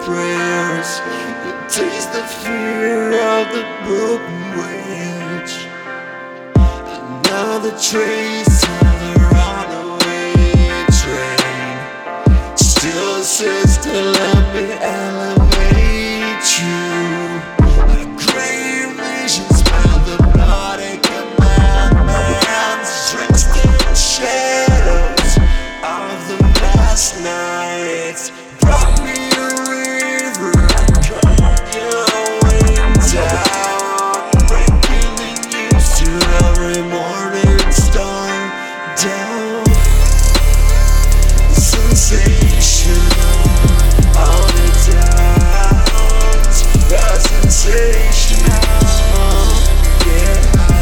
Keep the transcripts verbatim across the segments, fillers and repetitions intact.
prayers. You taste the fear of the broken witch. Another trace of the runaway train still says to let me elevate you. A grave nation smell the bloody commandments, drenched in the shadows of the past nights. Brought me a river, cut your wings out, breaking the news to every morning star down. Sensational, all the times, that's sensational, yeah.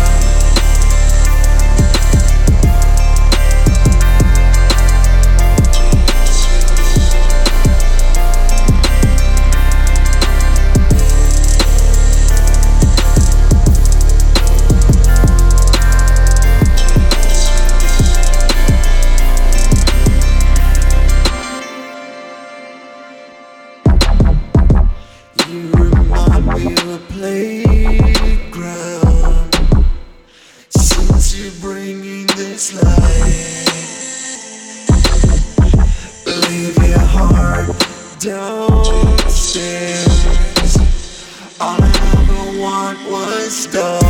You remind me of a playground. Since you're bringing this light, leave your heart downstairs. All I ever want was stars.